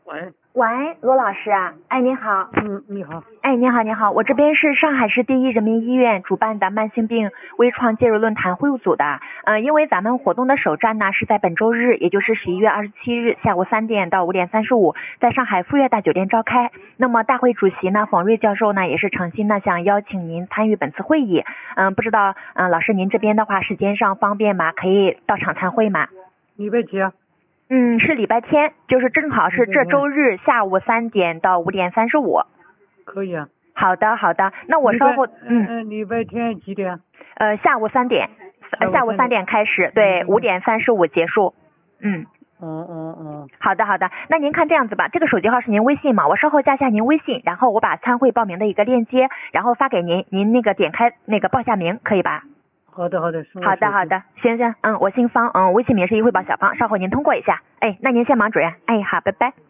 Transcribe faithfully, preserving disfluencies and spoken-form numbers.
喂， 喂，罗老师啊，哎，你好。 嗯，你好。 哎，你好，你好，我这边是上海市第一人民医院主办的慢性病微创介入论坛会务组的。呃，因为咱们活动的首站呢是在本周日，也就是十一月二十七日下午三点到五点三十五，在上海富悦大酒店召开。那么大会主席呢，冯瑞教授呢也是诚心的想邀请您参与本次会议。嗯、不知道嗯、呃老师您这边的话时间上方便吗？可以到场参会吗？ 礼拜几啊？ 嗯，是礼拜天，就是正好是这周日下午三点到五点三十五。 可以啊。 好的，好的，那我稍后嗯嗯，礼拜天几点？ 呃下午三点，呃下午三点开始，对，五点三十五结束。嗯， 哦哦哦。 好的好的，那您看这样子吧，这个手机号是您微信吗？我稍后加下您微信，然后我把参会报名的一个链接，然后发给您，您那个点开那个报下名，可以吧？ 好的好的。 好的好的，行行，嗯，我姓方，嗯，微信名是一汇报小方，稍后您通过一下。哎，那您先忙，主任。哎，好，拜拜。